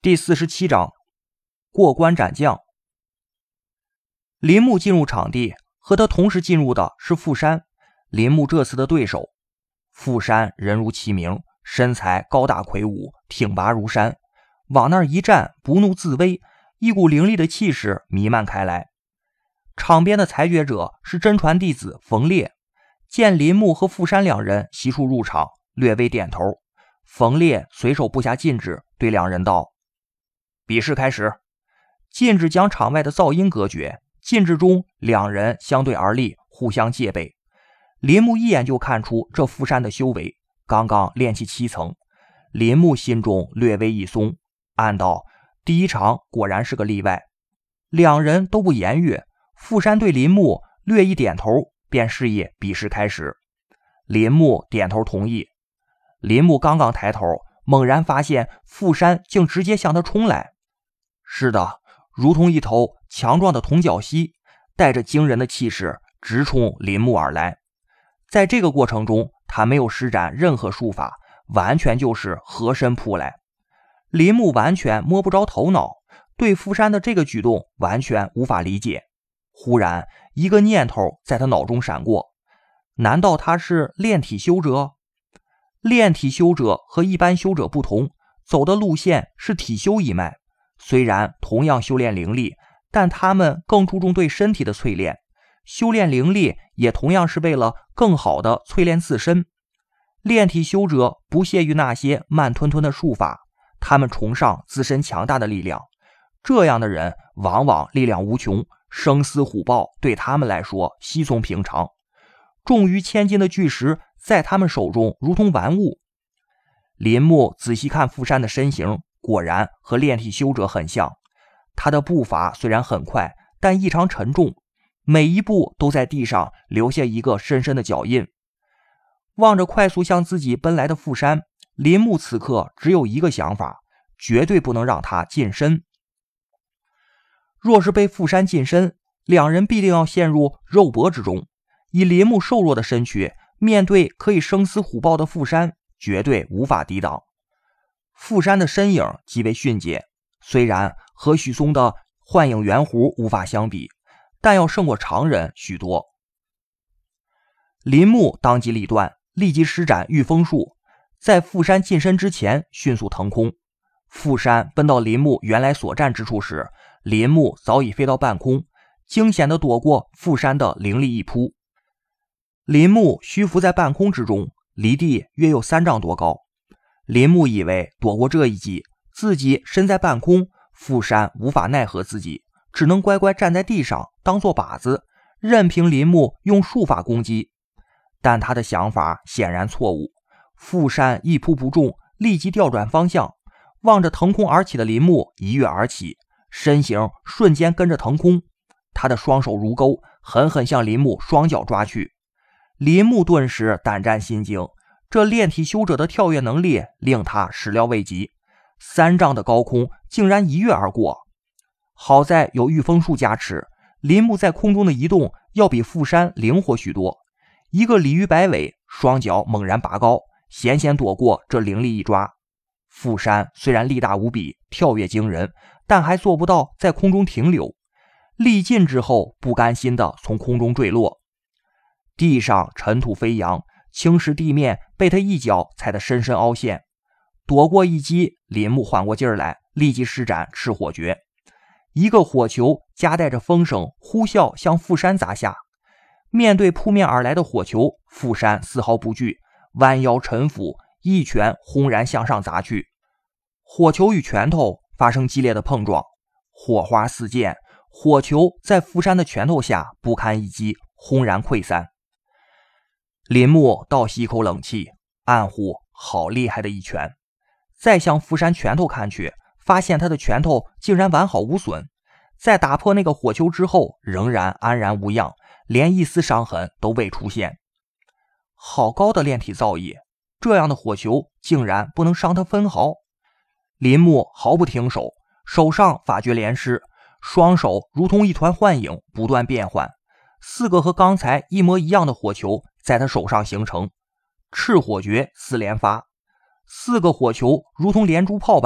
第47章过关斩将。林木进入场地，和他同时进入的是富山，林木这次的对手。富山人如其名，身材高大魁梧，挺拔如山，往那儿一站，不怒自威，一股凌厉的气势弥漫开来。场边的裁决者是真传弟子冯烈，见林木和富山两人悉数入场，略微点头。冯烈随手布下禁制，对两人道：比试开始。禁制将场外的噪音隔绝，禁制中两人相对而立，互相戒备。林木一眼就看出这富山的修为，刚刚练气7层。林木心中略微一松，暗道第一场果然是个例外。两人都不言语，富山对林木略一点头，便示意比试开始。林木点头同意。林木刚刚抬头，猛然发现富山竟直接向他冲来。是的，如同一头强壮的铜角蜥，带着惊人的气势直冲林木而来。在这个过程中，他没有施展任何术法，完全就是合身扑来。林木完全摸不着头脑，对富山的这个举动完全无法理解。忽然一个念头在他脑中闪过，难道他是炼体修者？炼体修者和一般修者不同，走的路线是体修一脉，虽然同样修炼灵力，但他们更注重对身体的淬炼，修炼灵力也同样是为了更好的淬炼自身。炼体修者不屑于那些慢吞吞的术法，他们崇尚自身强大的力量，这样的人往往力量无穷，生死虎豹对他们来说稀松平常，重于千斤的巨石在他们手中如同玩物。林木仔细看富山的身形，果然和炼体修者很像。他的步伐虽然很快，但异常沉重，每一步都在地上留下一个深深的脚印。望着快速向自己奔来的富山，林木此刻只有一个想法，绝对不能让他近身。若是被富山近身，两人必定要陷入肉搏之中。以林木瘦弱的身躯，面对可以生死虎豹的富山，绝对无法抵挡。富山的身影极为迅捷，虽然和许嵩的幻影圆弧无法相比，但要胜过常人许多。林木当机立断，立即施展御风术，在富山近身之前迅速腾空。富山奔到林木原来所站之处时，林木早已飞到半空，惊险地躲过富山的凌厉一扑。林木虚浮在半空之中，离地约有3丈多高。林木以为躲过这一击，自己身在半空，富山无法奈何自己，只能乖乖站在地上当做靶子，任凭林木用术法攻击。但他的想法显然错误，富山一扑不中，立即调转方向，望着腾空而起的林木一跃而起，身形瞬间跟着腾空，他的双手如钩，狠狠向林木双脚抓去。林木顿时胆战心惊，这炼体修者的跳跃能力令他始料未及，3丈的高空竟然一跃而过。好在有御风术加持，林木在空中的移动要比富山灵活许多，一个鲤鱼摆尾，双脚猛然拔高，险险躲过这凌厉一抓。富山虽然力大无比，跳跃惊人，但还做不到在空中停留，力尽之后不甘心地从空中坠落。地上尘土飞扬，青石地面被他一脚踩得深深凹陷。躲过一击，林木缓过劲儿来，立即施展赤火诀，一个火球夹带着风声呼啸向富山砸下。面对扑面而来的火球，富山丝毫不惧，弯腰沉俯，一拳轰然向上砸去。火球与拳头发生激烈的碰撞，火花四溅，火球在富山的拳头下不堪一击，轰然溃散。林木倒吸一口冷气，暗呼好厉害的一拳。再向富山拳头看去，发现他的拳头竟然完好无损，在打破那个火球之后仍然安然无恙，连一丝伤痕都未出现。好高的炼体造诣，这样的火球竟然不能伤他分毫。林木毫不停手，手上法诀连施，双手如同一团幻影不断变换，4个和刚才一模一样的火球在他手上形成，赤火诀4连发，4个火球如同连珠炮般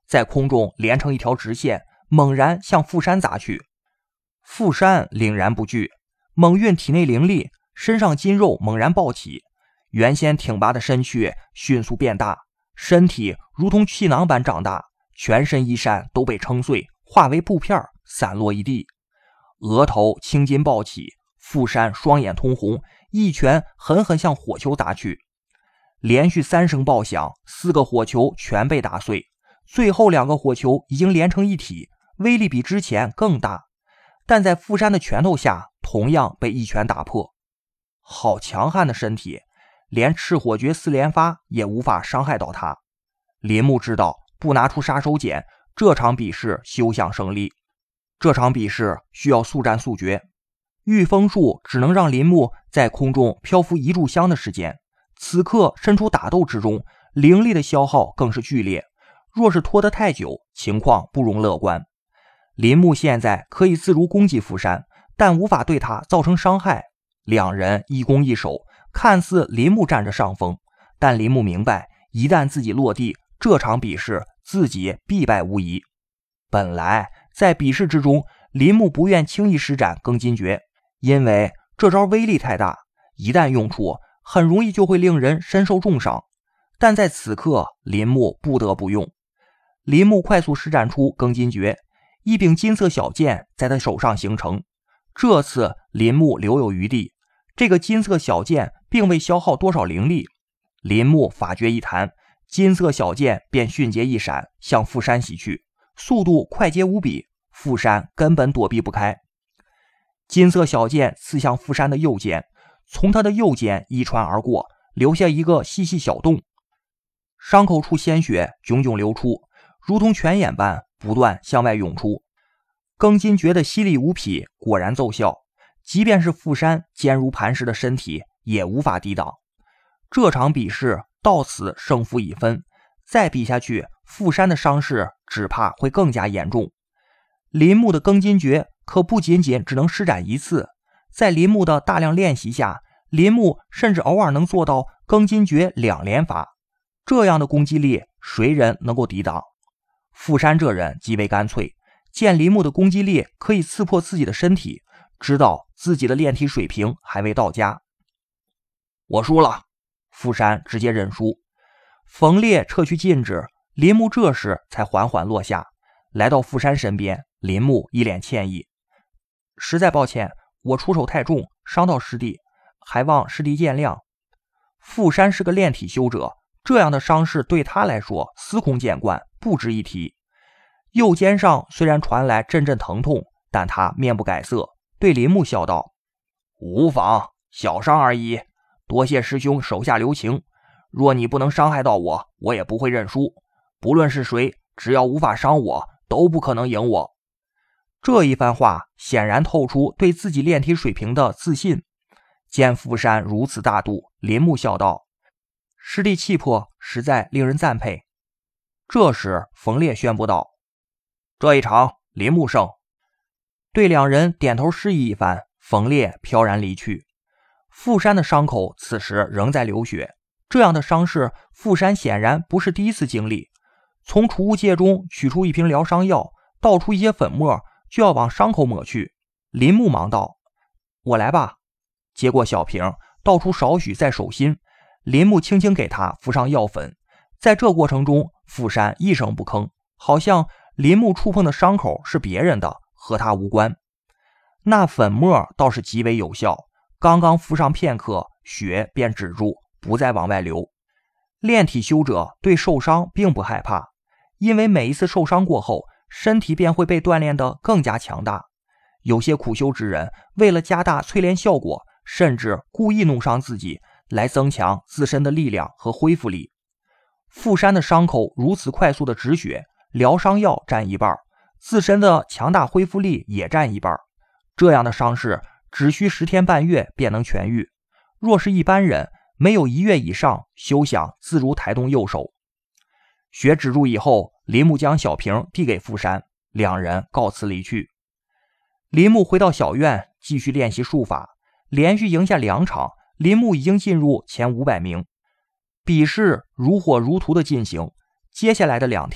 在空中连成一条直线，猛然向富山砸去。富山凛然不惧，猛运体内灵力，身上筋肉猛然暴起，原先挺拔的身躯迅速变大，身体如同气囊般长大，全身衣衫都被撑碎，化为布片散落一地。额头青筋暴起，富山双眼通红，一拳狠狠向火球打去。连续3声爆响，4个火球全被打碎，最后2个火球已经连成一体，威力比之前更大，但在富山的拳头下同样被一拳打破。好强悍的身体，连赤火诀4连发也无法伤害到他。林木知道不拿出杀手锏，这场比试休想胜利。这场比试需要速战速决，御风术只能让林木在空中漂浮1炷香的时间，此刻身处打斗之中，灵力的消耗更是剧烈，若是拖得太久，情况不容乐观。林木现在可以自如攻击富山，但无法对他造成伤害。2人一攻一守，看似林木占着上风，但林木明白，一旦自己落地，这场比试自己必败无疑。本来在比试之中，林木不愿轻易施展庚金诀，因为这招威力太大，一旦用出，很容易就会令人身受重伤。但在此刻，林木不得不用。林木快速施展出庚金诀，一柄金色小剑在他手上形成。这次林木留有余地，这个金色小剑并未消耗多少灵力。林木法诀一弹，金色小剑便迅捷一闪，向富山袭去，速度快捷无比，富山根本躲避不开。金色小剑刺向富山的右肩，从他的右肩一穿而过，留下一个细细小洞，伤口处鲜血炯炯流出，如同泉眼般不断向外涌出。庚金诀的犀利无匹果然奏效，即便是富山坚如磐石的身体也无法抵挡。这场比试到此胜负已分，再比下去，富山的伤势只怕会更加严重。林木的庚金诀可不仅仅只能施展1次，在林木的大量练习下，林木甚至偶尔能做到庚金诀2连发。这样的攻击力，谁人能够抵挡？富山这人极为干脆，见林木的攻击力可以刺破自己的身体，知道自己的炼体水平还未到家。我输了，富山直接认输。冯烈撤去禁制，林木这时才缓缓落下，来到富山身边。林木一脸歉意，实在抱歉，我出手太重，伤到师弟，还望师弟见谅。富山是个炼体修者，这样的伤势对他来说司空见惯，不值一提。右肩上虽然传来阵阵疼痛，但他面不改色，对林木笑道：无妨，小伤而已，多谢师兄手下留情，若你不能伤害到我，我也不会认输。不论是谁，只要无法伤我，都不可能赢我。这一番话显然透出对自己炼体水平的自信。见富山如此大度，林木笑道：师弟气魄实在令人赞佩。这时冯烈宣布道：这一场林木胜。对2人点头示意一番，冯烈飘然离去。富山的伤口此时仍在流血，这样的伤势富山显然不是第一次经历。从储物戒中取出一瓶疗伤药，倒出一些粉末，就要往伤口抹去。林木忙道：我来吧。接过小瓶，倒出少许在手心，林木轻轻给他敷上药粉。在这过程中，富山一声不吭，好像林木触碰的伤口是别人的，和他无关。那粉末倒是极为有效，刚刚敷上片刻，血便止住，不再往外流。炼体修者对受伤并不害怕，因为每一次受伤过后，身体便会被锻炼得更加强大。有些苦修之人为了加大淬炼效果，甚至故意弄伤自己，来增强自身的力量和恢复力。富山的伤口如此快速的止血，疗伤药占一半，自身的强大恢复力也占一半。这样的伤势只需10天半月便能痊愈，若是一般人，没有1月以上，休想自如抬动右手。血止住以后，林木将小瓶递给富山，2人告辞离去。林木回到小院继续练习术法，连续赢下2场，林木已经进入前500名。比试如火如荼的进行，接下来的2天，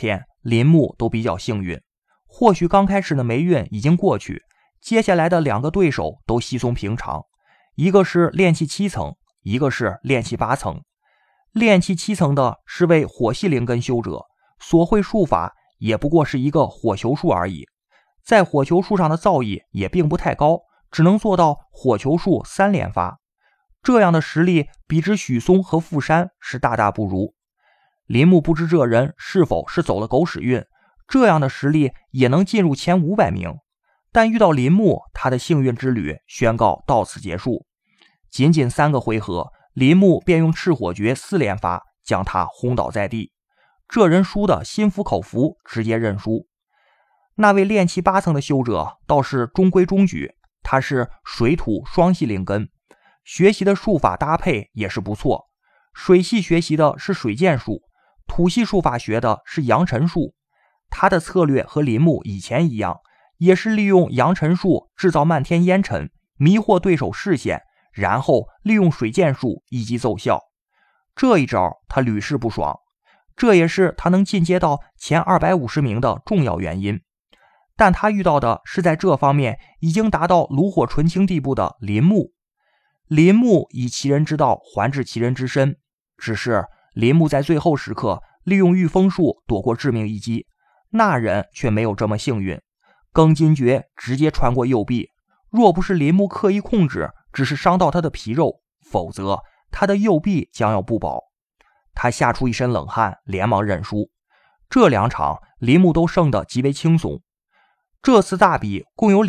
林木都比较幸运，或许刚开始的霉运已经过去，接下来的2个对手都稀松平常，一个是炼气7层，一个是炼气8层。炼气7层的是位火系灵根修者，所会术法也不过是一个火球术而已，在火球术上的造诣也并不太高，只能做到火球术3连发。这样的实力比之许嵩和富山是大大不如。林木不知这人是否是走了狗屎运，这样的实力也能进入前500名，但遇到林木，他的幸运之旅宣告到此结束。仅仅3个回合，林木便用赤火诀4连发将他轰倒在地，这人输得心服口服，直接认输。那位炼气8层的修者倒是中规中矩，他是水土双系灵根，学习的术法搭配也是不错。水系学习的是水剑术，土系术法学的是扬尘术。他的策略和林木以前一样，也是利用扬尘术制造漫天烟尘，迷惑对手视线，然后利用水剑术一击奏效。这一招他屡试不爽，这也是他能进阶到前250名的重要原因。但他遇到的是在这方面已经达到炉火纯青地步的林木。林木以其人之道还治其人之身，只是林木在最后时刻利用御风术躲过致命一击，那人却没有这么幸运，庚金诀直接穿过右臂，若不是林木刻意控制，只是伤到他的皮肉，否则他的右臂将要不保。他吓出一身冷汗，连忙认输。这2场林木都胜得极为轻松。这次大比共有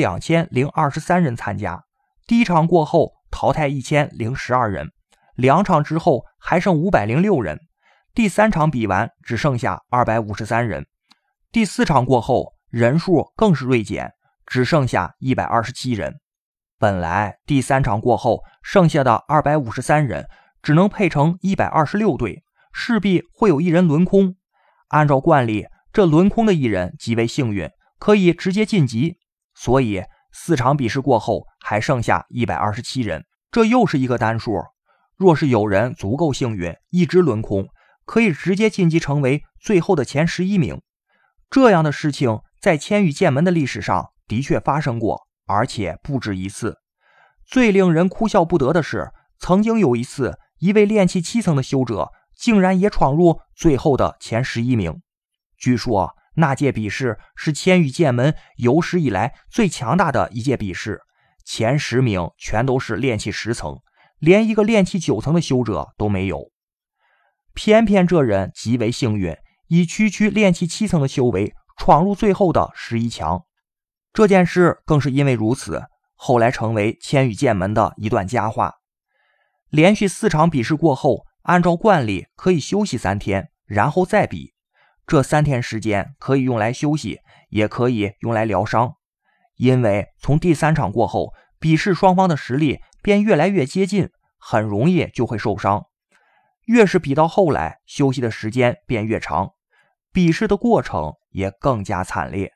2023人参加，第1场过后淘汰1012人，2场之后还剩506人，第3场比完只剩下253人，第4场过后人数更是锐减，只剩下127人。本来第3场过后剩下的253人只能配成126队，势必会有1人轮空。按照惯例，这轮空的1人极为幸运，可以直接晋级，所以4场比试过后还剩下127人，这又是一个单数。若是有人足够幸运，一直轮空，可以直接晋级成为最后的前11名。这样的事情在千羽剑门的历史上的确发生过，而且不止一次。最令人哭笑不得的是，曾经有一次，一位炼气7层的修者竟然也闯入最后的前11名。据说那届比试是千羽剑门有史以来最强大的一届比试，前10名全都是炼气10层，连一个炼气9层的修者都没有。偏偏这人极为幸运，以区区炼气7层的修为闯入最后的11强。这件事更是因为如此，后来成为千羽剑门的一段佳话。连续4场比试过后，按照惯例可以休息3天，然后再比。这3天时间可以用来休息，也可以用来疗伤。因为从第3场过后，比试双方的实力便越来越接近，很容易就会受伤。越是比到后来，休息的时间便越长，比试的过程也更加惨烈。